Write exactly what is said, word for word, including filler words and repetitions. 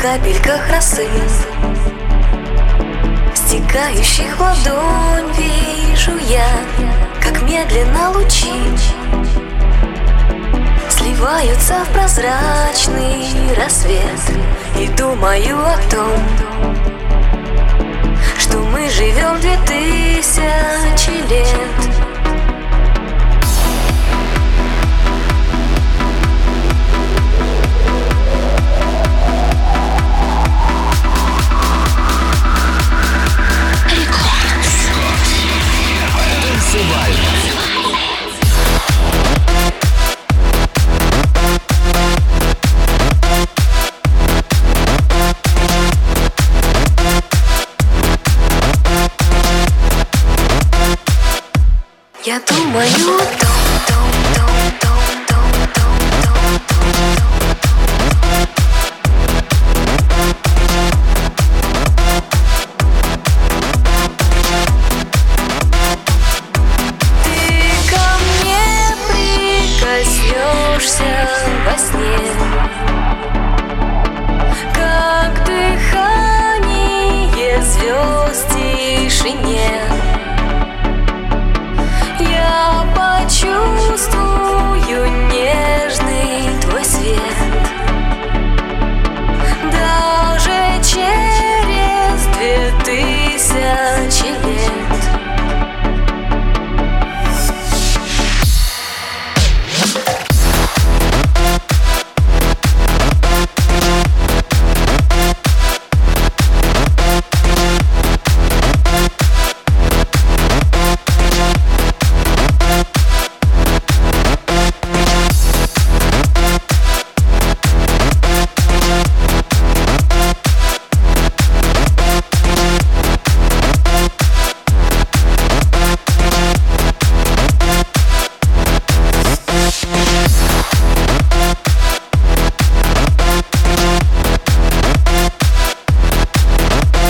капельках росы, стекающих в ладонь, вижу я, как медленно лучи сливаются в прозрачный рассвет. И думаю о том, что мы живем две тысячи лет. Я думаю о том, том, том, том, том, том, том, том. Ты ко мне прикоснешься во сне, как дыхание звезд в тишине.